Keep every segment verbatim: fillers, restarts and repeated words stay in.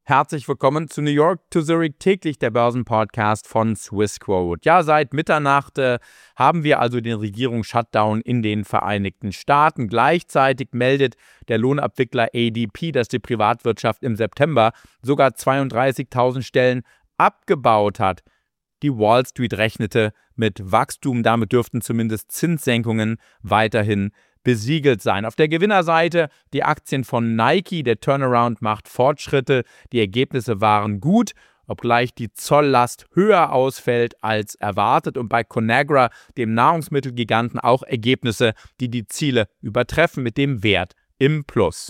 Herzlich willkommen zu New York to Zurich, täglich der Börsenpodcast von Swissquote. Ja, seit Mitternacht äh, haben wir also den Regierungsshutdown in den Vereinigten Staaten. Gleichzeitig meldet der Lohnabwickler A D P, dass die Privatwirtschaft im September sogar zweiunddreißigtausend Stellen abgebaut hat. Die Wall Street rechnete mit Wachstum, damit dürften zumindest Zinssenkungen weiterhin besiegelt sein. Auf der Gewinnerseite die Aktien von Nike, der Turnaround macht Fortschritte, die Ergebnisse waren gut, obgleich die Zolllast höher ausfällt als erwartet und bei Conagra, dem Nahrungsmittelgiganten, auch Ergebnisse, die die Ziele übertreffen, mit dem Wert im Plus.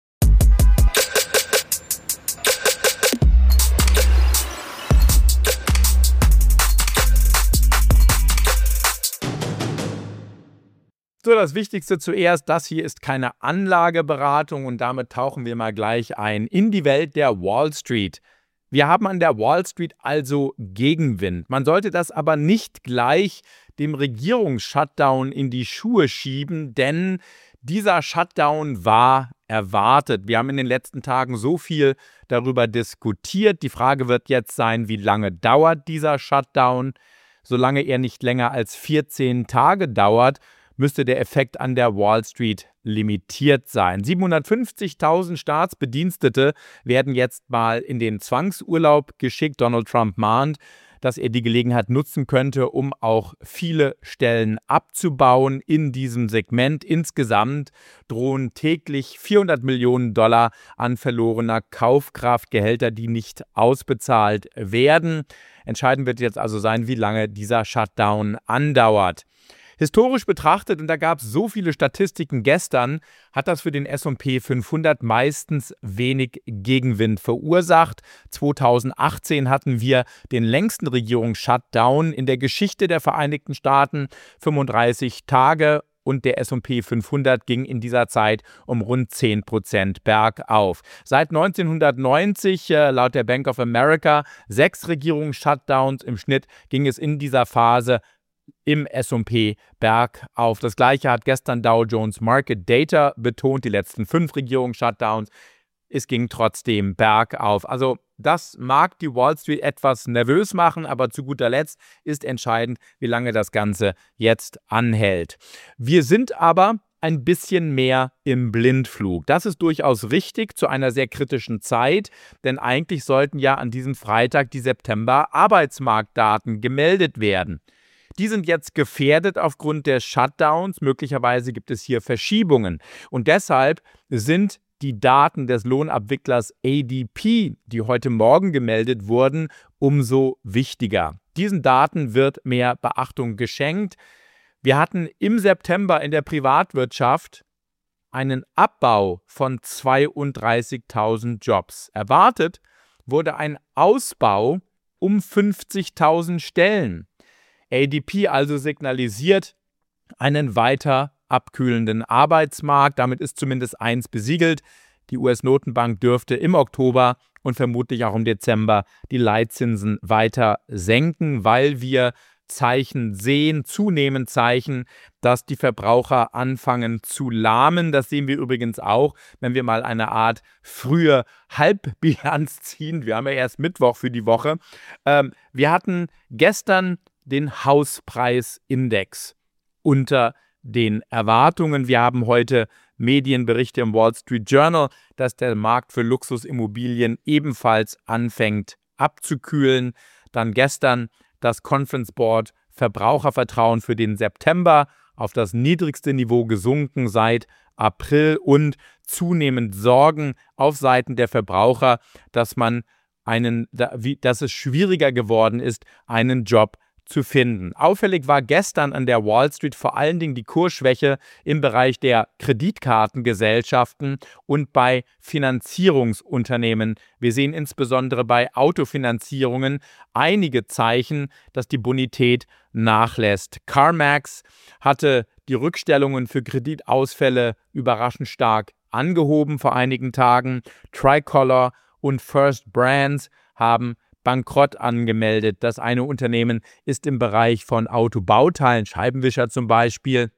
So, das Wichtigste zuerst, das hier ist keine Anlageberatung und damit tauchen wir mal gleich ein in die Welt der Wall Street. Wir haben an der Wall Street also Gegenwind. Man sollte das aber nicht gleich dem Regierungsshutdown in die Schuhe schieben, denn dieser Shutdown war erwartet. Wir haben in den letzten Tagen so viel darüber diskutiert. Die Frage wird jetzt sein, wie lange dauert dieser Shutdown? Solange er nicht länger als vierzehn Tage dauert, müsste der Effekt an der Wall Street limitiert sein. siebenhundertfünfzigtausend Staatsbedienstete werden jetzt mal in den Zwangsurlaub geschickt. Donald Trump mahnt, dass er die Gelegenheit nutzen könnte, um auch viele Stellen abzubauen in diesem Segment. Insgesamt drohen täglich vierhundert Millionen Dollar an verlorener Kaufkraft, Gehälter, die nicht ausbezahlt werden. Entscheidend wird jetzt also sein, wie lange dieser Shutdown andauert. Historisch betrachtet, und da gab es so viele Statistiken gestern, hat das für den S und P fünfhundert meistens wenig Gegenwind verursacht. zweitausendachtzehn hatten wir den längsten Regierungsshutdown in der Geschichte der Vereinigten Staaten, fünfunddreißig Tage. Und der S und P fünfhundert ging in dieser Zeit um rund zehn Prozent bergauf. Seit neunzehnhundertneunzig, äh, laut der Bank of America, sechs Regierungsshutdowns im Schnitt, ging es in dieser Phase im S und P bergauf. Das Gleiche hat gestern Dow Jones Market Data betont, die letzten fünf Regierungsshutdowns. Es ging trotzdem bergauf. Also das mag die Wall Street etwas nervös machen, aber zu guter Letzt ist entscheidend, wie lange das Ganze jetzt anhält. Wir sind aber ein bisschen mehr im Blindflug. Das ist durchaus richtig zu einer sehr kritischen Zeit, denn eigentlich sollten ja an diesem Freitag die September-Arbeitsmarktdaten gemeldet werden. Die sind jetzt gefährdet aufgrund der Shutdowns. Möglicherweise gibt es hier Verschiebungen. Und deshalb sind die Daten des Lohnabwicklers A D P, die heute Morgen gemeldet wurden, umso wichtiger. Diesen Daten wird mehr Beachtung geschenkt. Wir hatten im September in der Privatwirtschaft einen Abbau von zweiunddreißigtausend Jobs. Erwartet wurde ein Ausbau um fünfzigtausend Stellen. A D P also signalisiert einen weiter abkühlenden Arbeitsmarkt. Damit ist zumindest eins besiegelt. Die U S-Notenbank dürfte im Oktober und vermutlich auch im Dezember die Leitzinsen weiter senken, weil wir Zeichen sehen, zunehmend Zeichen, dass die Verbraucher anfangen zu lahmen. Das sehen wir übrigens auch, wenn wir mal eine Art frühe Halbbilanz ziehen. Wir haben ja erst Mittwoch für die Woche. Ähm, wir hatten gestern den Hauspreisindex unter den Erwartungen. Wir haben heute Medienberichte im Wall Street Journal, dass der Markt für Luxusimmobilien ebenfalls anfängt abzukühlen. Dann gestern das Conference Board Verbrauchervertrauen für den September auf das niedrigste Niveau gesunken seit April und zunehmend Sorgen auf Seiten der Verbraucher, dass man einen, dass es schwieriger geworden ist, einen Job zu finden. Auffällig war gestern an der Wall Street vor allen Dingen die Kursschwäche im Bereich der Kreditkartengesellschaften und bei Finanzierungsunternehmen. Wir sehen insbesondere bei Autofinanzierungen einige Zeichen, dass die Bonität nachlässt. CarMax hatte die Rückstellungen für Kreditausfälle überraschend stark angehoben vor einigen Tagen. Tricolor und First Brands haben Bankrott angemeldet. Das eine Unternehmen ist im Bereich von Autobauteilen, Scheibenwischer zum Beispiel,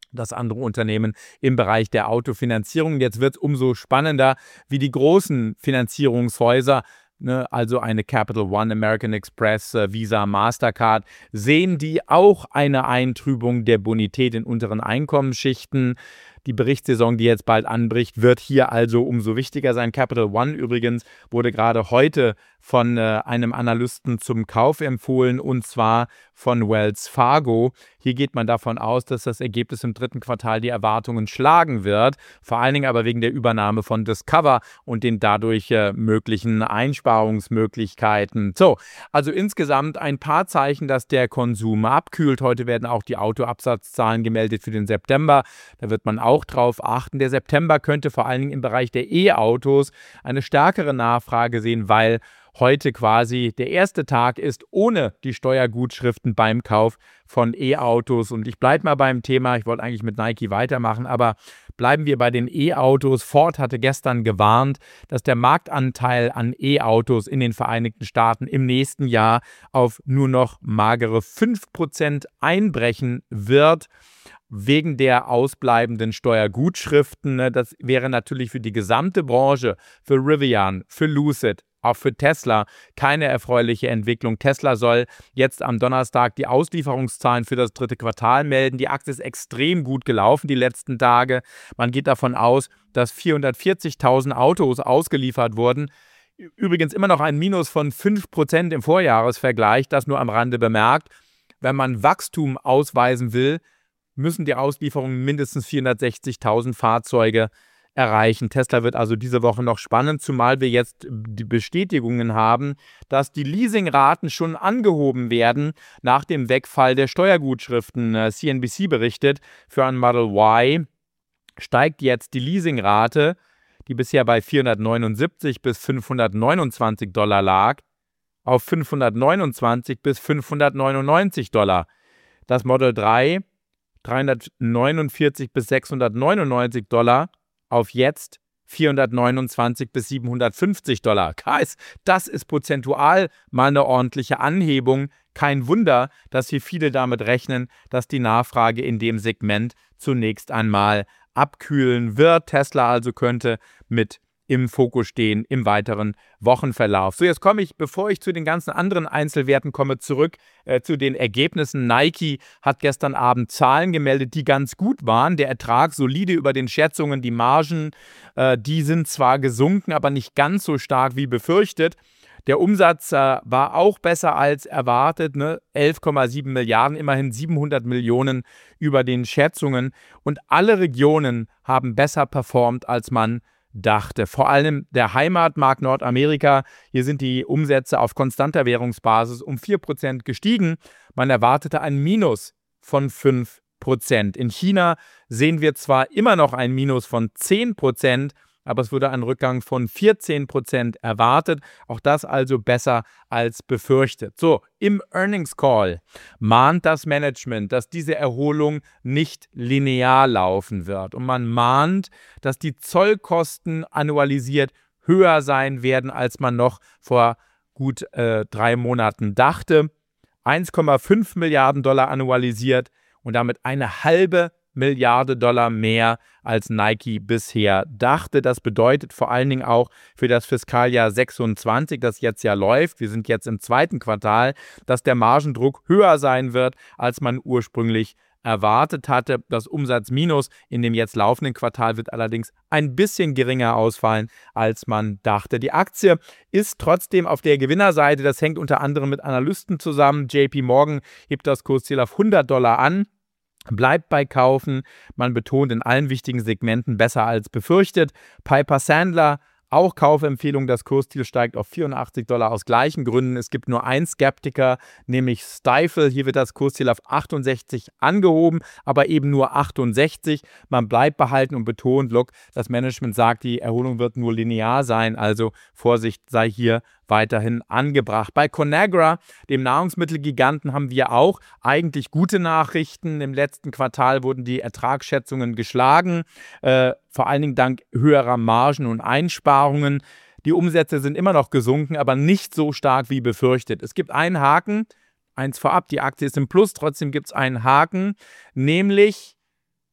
das andere Unternehmen im Bereich der Autofinanzierung. Jetzt wird es umso spannender, wie die großen Finanzierungshäuser, ne, also eine Capital One, American Express, äh, Visa, Mastercard, sehen die auch eine Eintrübung der Bonität in unteren Einkommensschichten. Die Berichtssaison, die jetzt bald anbricht, wird hier also umso wichtiger sein. Capital One übrigens wurde gerade heute von äh, einem Analysten zum Kauf empfohlen, und zwar von Wells Fargo. Hier geht man davon aus, dass das Ergebnis im dritten Quartal die Erwartungen schlagen wird, vor allen Dingen aber wegen der Übernahme von Discover und den dadurch äh, möglichen Einsparungsmöglichkeiten. So, also insgesamt ein paar Zeichen, dass der Konsum abkühlt. Heute werden auch die Autoabsatzzahlen gemeldet für den September. Da wird man auch drauf achten. Der September könnte vor allen Dingen im Bereich der E-Autos eine stärkere Nachfrage sehen, weil heute quasi der erste Tag ist ohne die Steuergutschriften beim Kauf von E-Autos. Und ich bleibe mal beim Thema, ich wollte eigentlich mit Nike weitermachen, aber bleiben wir bei den E-Autos. Ford hatte gestern gewarnt, dass der Marktanteil an E-Autos in den Vereinigten Staaten im nächsten Jahr auf nur noch magere fünf Prozent einbrechen wird, wegen der ausbleibenden Steuergutschriften. Das wäre natürlich für die gesamte Branche, für Rivian, für Lucid, auch für Tesla keine erfreuliche Entwicklung. Tesla soll jetzt am Donnerstag die Auslieferungszahlen für das dritte Quartal melden. Die Aktie ist extrem gut gelaufen die letzten Tage. Man geht davon aus, dass vierhundertvierzigtausend Autos ausgeliefert wurden. Übrigens immer noch ein Minus von fünf Prozent im Vorjahresvergleich, das nur am Rande bemerkt. Wenn man Wachstum ausweisen will, müssen die Auslieferungen mindestens vierhundertsechzigtausend Fahrzeuge erreichen. Tesla wird also diese Woche noch spannend, zumal wir jetzt die Bestätigungen haben, dass die Leasingraten schon angehoben werden nach dem Wegfall der Steuergutschriften. C N B C berichtet, für ein Model Y steigt jetzt die Leasingrate, die bisher bei vierhundertneunundsiebzig bis fünfhundertneunundzwanzig Dollar lag, auf fünfhundertneunundzwanzig bis fünfhundertneunundneunzig Dollar. Das Model drei dreihundertneunundvierzig bis sechshundertneunundneunzig Dollar, auf jetzt vierhundertneunundzwanzig bis siebenhundertfünfzig Dollar. Das ist prozentual mal eine ordentliche Anhebung. Kein Wunder, dass hier viele damit rechnen, dass die Nachfrage in dem Segment zunächst einmal abkühlen wird. Tesla also könnte mit im Fokus stehen im weiteren Wochenverlauf. So, jetzt komme ich, bevor ich zu den ganzen anderen Einzelwerten komme, zurück äh, zu den Ergebnissen. Nike hat gestern Abend Zahlen gemeldet, die ganz gut waren. Der Ertrag solide über den Schätzungen, die Margen, äh, die sind zwar gesunken, aber nicht ganz so stark wie befürchtet. Der Umsatz äh, war auch besser als erwartet, ne? elf Komma sieben Milliarden, immerhin siebenhundert Millionen über den Schätzungen. Und alle Regionen haben besser performt, als man dachte. Vor allem der Heimatmarkt Nordamerika. Hier sind die Umsätze auf konstanter Währungsbasis um vier Prozent gestiegen. Man erwartete ein Minus von fünf Prozent. In China sehen wir zwar immer noch ein Minus von zehn Prozent, aber es wurde ein Rückgang von vierzehn Prozent erwartet. Auch das also besser als befürchtet. So, im Earnings Call mahnt das Management, dass diese Erholung nicht linear laufen wird. Und man mahnt, dass die Zollkosten annualisiert höher sein werden, als man noch vor gut äh, drei Monaten dachte. eins Komma fünf Milliarden Dollar annualisiert und damit eine halbe Milliarde Dollar mehr, als Nike bisher dachte. Das bedeutet vor allen Dingen auch für das Fiskaljahr sechsundzwanzig, das jetzt ja läuft, wir sind jetzt im zweiten Quartal, dass der Margendruck höher sein wird, als man ursprünglich erwartet hatte. Das Umsatzminus in dem jetzt laufenden Quartal wird allerdings ein bisschen geringer ausfallen, als man dachte. Die Aktie ist trotzdem auf der Gewinnerseite. Das hängt unter anderem mit Analysten zusammen. J P Morgan hebt das Kursziel auf hundert Dollar an. Bleibt bei Kaufen. Man betont in allen wichtigen Segmenten besser als befürchtet. Piper Sandler, auch Kaufempfehlung. Das Kursziel steigt auf vierundachtzig Dollar aus gleichen Gründen. Es gibt nur einen Skeptiker, nämlich Stifel. Hier wird das Kursziel auf achtundsechzig angehoben, aber eben nur achtundsechzig. Man bleibt behalten und betont, look, das Management sagt, die Erholung wird nur linear sein. Also Vorsicht sei hier weiterhin angebracht. Bei Conagra, dem Nahrungsmittelgiganten, haben wir auch eigentlich gute Nachrichten. Im letzten Quartal wurden die Ertragsschätzungen geschlagen, äh, vor allen Dingen dank höherer Margen und Einsparungen. Die Umsätze sind immer noch gesunken, aber nicht so stark wie befürchtet. Es gibt einen Haken, eins vorab, die Aktie ist im Plus, trotzdem gibt es einen Haken, nämlich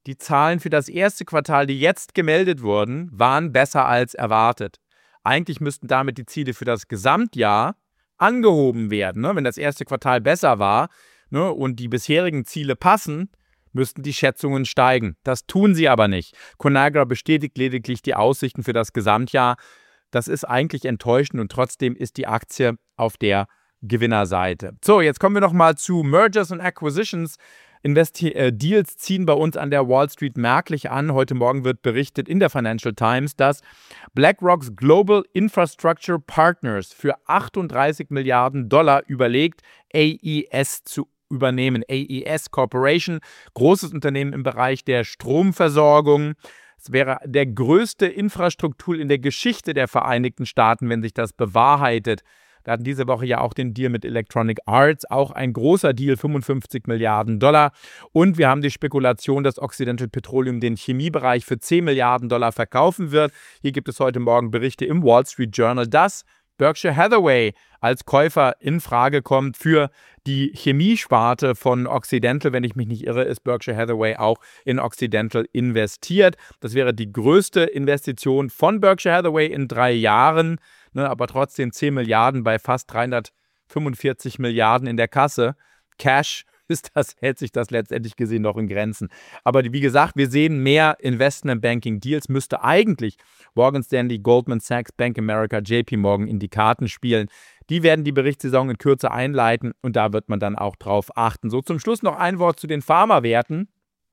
Die Zahlen für das erste Quartal, die jetzt gemeldet wurden, waren besser als erwartet. Eigentlich müssten damit die Ziele für das Gesamtjahr angehoben werden. Ne? Wenn das erste Quartal besser war, ne, und die bisherigen Ziele passen, müssten die Schätzungen steigen. Das tun sie aber nicht. Conagra bestätigt lediglich die Aussichten für das Gesamtjahr. Das ist eigentlich enttäuschend und trotzdem ist die Aktie auf der Gewinnerseite. So, jetzt kommen wir nochmal zu Mergers and Acquisitions. Investi- äh, Deals ziehen bei uns an der Wall Street merklich an. Heute Morgen wird berichtet in der Financial Times, dass BlackRock's Global Infrastructure Partners für achtunddreißig Milliarden Dollar überlegt, A E S zu übernehmen. A E S Corporation, großes Unternehmen im Bereich der Stromversorgung. Es wäre der größte Infrastruktur in der Geschichte der Vereinigten Staaten, wenn sich das bewahrheitet. Wir hatten diese Woche ja auch den Deal mit Electronic Arts, auch ein großer Deal, fünfundfünfzig Milliarden Dollar. Und wir haben die Spekulation, dass Occidental Petroleum den Chemiebereich für zehn Milliarden Dollar verkaufen wird. Hier gibt es heute Morgen Berichte im Wall Street Journal, dass Berkshire Hathaway als Käufer in Frage kommt für die Chemiesparte von Occidental. Wenn ich mich nicht irre, ist Berkshire Hathaway auch in Occidental investiert. Das wäre die größte Investition von Berkshire Hathaway in drei Jahren, ne, aber trotzdem zehn Milliarden bei fast dreihundertfünfundvierzig Milliarden in der Kasse. Cash ist das, hält sich das letztendlich gesehen noch in Grenzen. Aber wie gesagt, wir sehen mehr Investment-Banking-Deals, müsste eigentlich Morgan Stanley, Goldman Sachs, Bank America, J P Morgan in die Karten spielen. Die werden die Berichtssaison in Kürze einleiten und da wird man dann auch drauf achten. So, zum Schluss noch ein Wort zu den Pharmawerten.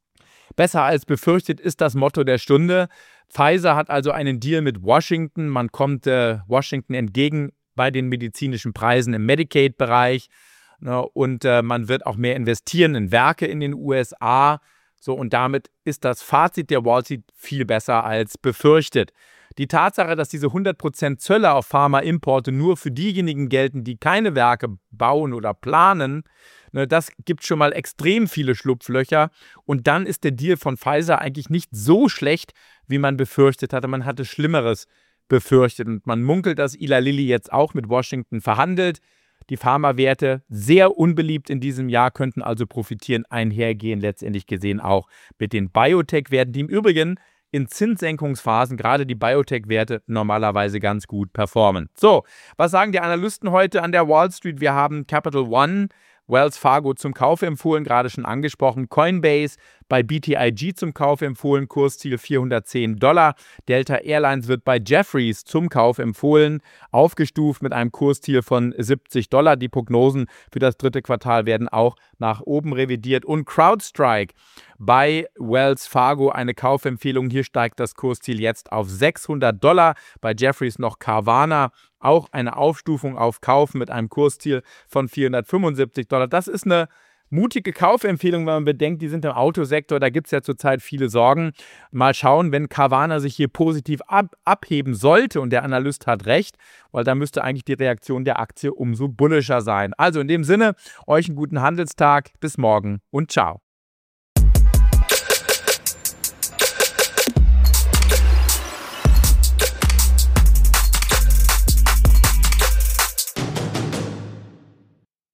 Besser als befürchtet ist das Motto der Stunde. Pfizer hat also einen Deal mit Washington. Man kommt äh, Washington entgegen bei den medizinischen Preisen im Medicaid-Bereich. Ne, und äh, man wird auch mehr investieren in Werke in den U S A. So, und damit ist das Fazit der Wall Street viel besser als befürchtet. Die Tatsache, dass diese hundert Prozent Zölle auf Pharmaimporte nur für diejenigen gelten, die keine Werke bauen oder planen, ne, das gibt schon mal extrem viele Schlupflöcher. Und dann ist der Deal von Pfizer eigentlich nicht so schlecht, wie man befürchtet hatte. Man hatte Schlimmeres befürchtet. Und man munkelt, dass Eli Lilly jetzt auch mit Washington verhandelt. Die Pharmawerte, sehr unbeliebt in diesem Jahr, könnten also profitieren, einhergehen, letztendlich gesehen auch mit den Biotech-Werten, die im Übrigen in Zinssenkungsphasen, gerade die Biotech-Werte, normalerweise ganz gut performen. So, was sagen die Analysten heute an der Wall Street? Wir haben Capital One, Wells Fargo zum Kauf empfohlen, gerade schon angesprochen. Coinbase bei B T I G zum Kauf empfohlen, Kursziel vierhundertzehn Dollar. Delta Airlines wird bei Jefferies zum Kauf empfohlen, aufgestuft mit einem Kursziel von siebzig Dollar. Die Prognosen für das dritte Quartal werden auch nach oben revidiert. Und CrowdStrike bei Wells Fargo eine Kaufempfehlung. Hier steigt das Kursziel jetzt auf sechshundert Dollar. Bei Jefferies noch Carvana, auch eine Aufstufung auf Kauf mit einem Kursziel von vierhundertfünfundsiebzig Dollar. Das ist eine mutige Kaufempfehlung, wenn man bedenkt, die sind im Autosektor, da gibt es ja zurzeit viele Sorgen. Mal schauen, wenn Carvana sich hier positiv ab abheben sollte und der Analyst hat recht, weil da müsste eigentlich die Reaktion der Aktie umso bullischer sein. Also in dem Sinne, euch einen guten Handelstag, bis morgen und ciao.